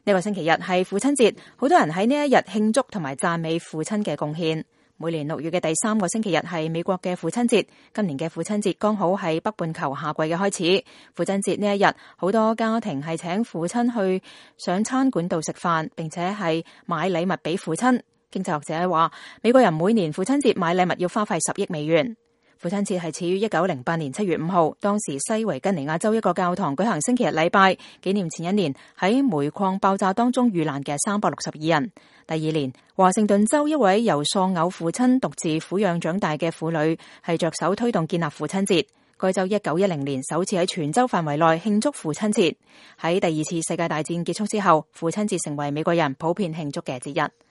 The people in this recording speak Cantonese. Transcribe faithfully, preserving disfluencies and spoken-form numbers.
呢個星期日係父親節，好多人喺呢一日慶祝同埋讚美父親嘅貢獻。每年六月嘅第三個星期日係美國嘅父親節，今年嘅父親節剛好係北半球夏季嘅開始。父親節呢一日，好多家庭係請父親去上餐館度食飯，並且係買禮物俾父親。經濟學者話，美國人每年父親節買禮物要花費十億美元。父親節係始於一九零八年七月五號，當時西維吉尼亞州一個教堂舉行星期日禮拜，紀念前一年喺煤礦爆炸當中遇難嘅三百六十二人。第二年，華盛頓州一位由喪偶父親獨自撫養長大嘅婦女係着手推動建立父親節。該州一九一零年首次喺全州範圍內慶祝父親節。喺第二次世界大戰結束之後，父親節成為美國人普遍慶祝嘅節日。